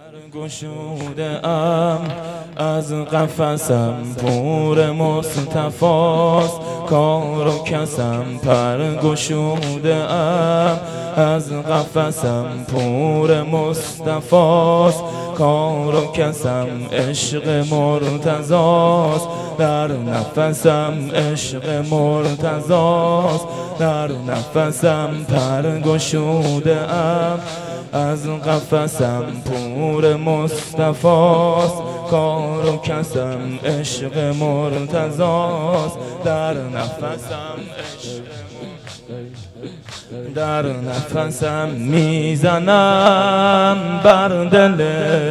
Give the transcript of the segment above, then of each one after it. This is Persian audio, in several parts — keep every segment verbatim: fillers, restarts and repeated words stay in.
گشوده ام از قفسم پور مصطفاست، کار و کسم پر گشوده ام از قفسم پور مصطفاست، کار و کسم عشق مرتضاست، در نفسم عشق مرتضاست، در نفسم پر گشوده ام از قفسم پور مصطفاست، کار و کسم عشق مرتضاست، در نفسم عشق در نفسم میزنم بر دل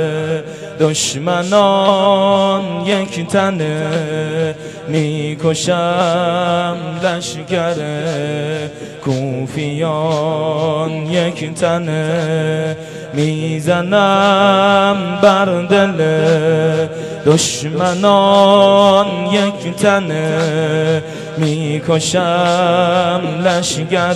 دشمنان یک تنه، میکشم لشکر کوفیان یک تنه، میزنم بر دل دشمنان یک تنه، میکشم لشکر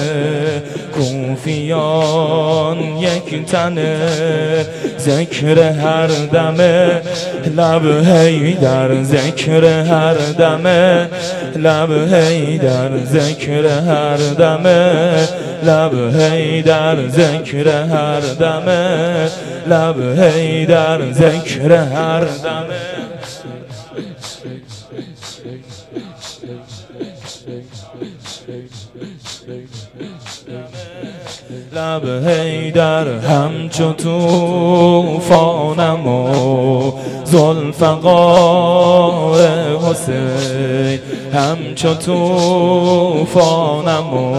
کوفیان یک تنه، ذکر هر دمه لب حیدر، ذکر هر دمه لب حیدر، ذکر هر دمه لب حیدر، ذکر هر دمه لب حیدر، ذکر هر دمه لب حیدر، همچو توفانم و ذوالفقار حسین، همچو توفانم و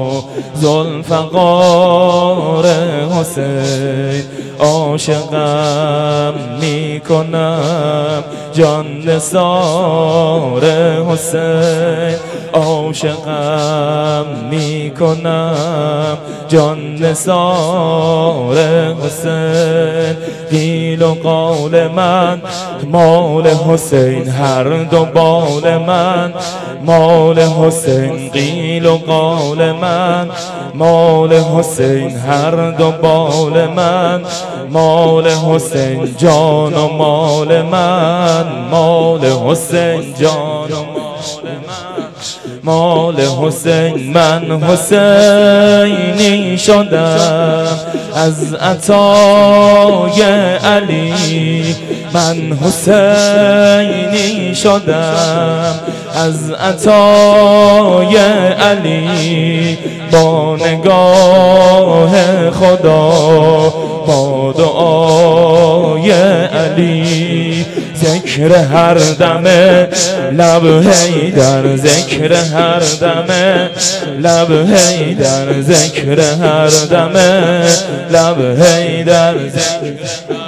ذوالفقار حسین، عاشقم میکنم جان نثار حسین، عاشقم میکنم جان نثار حسین، قیل و قال من مال حسین، هر دو بال من مال حسین، قیل و قال من مال حسین، هر دو بال من مال حسین، جان و مال من مال حسین، جان و مال من مال حسین، من حسینی شدم از عطای علی، من حسینی شدم از عطای علی، با نگاه خدا با دعای علی، ذکر هر دمه لب حیدر، ذکر هر دمه لب حیدر، ذکر هر دمه لب حیدر، ذکر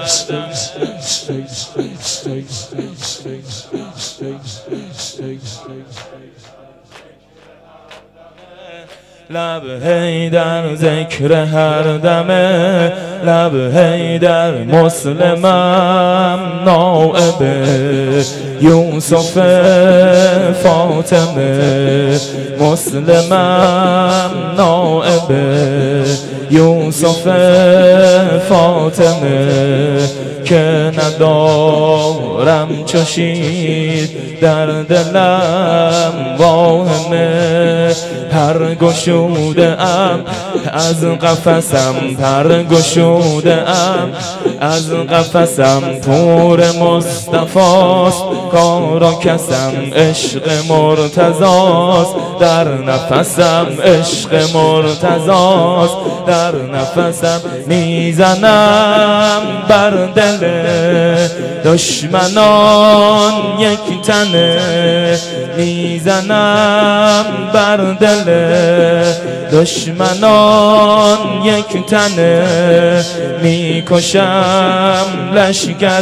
لب حیدر، ذکر هر دمه لب حیدر، مسلمم نائب یوسف فاطمه، مسلمم نائب یوسف فاطمه، که ندارم چو شیر در دلم واهمه، پر گشوده ام از قفسم، پر گشوده ام از قفسم پور مصطفاست، کار و کسم عشق مرتضاست، در نفسم عشق مرتضاست، در نفسم میزنم بر دل دشمنان یک تنه، میزنم بر دل دشمنان یک تنه، میکشم لشکر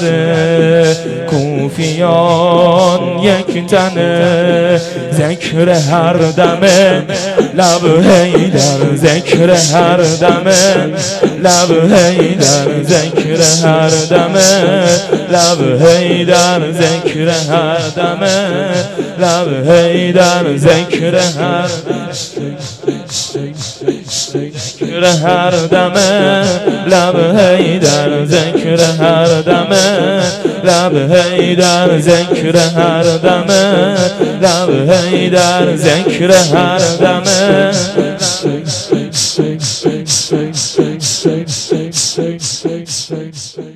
کوفیان یک تنه، ذکر هر دمه لب حیدر، ذکر هر دمه لب حیدر ذکر هر دمه لب حیدر ذکر هر دمه لب حیدر ذکر هر ذکر هر دمه لب حیدر ذکر هر دمه لب حیدر ذکر هر دمه لب حیدر ذکر هر دمه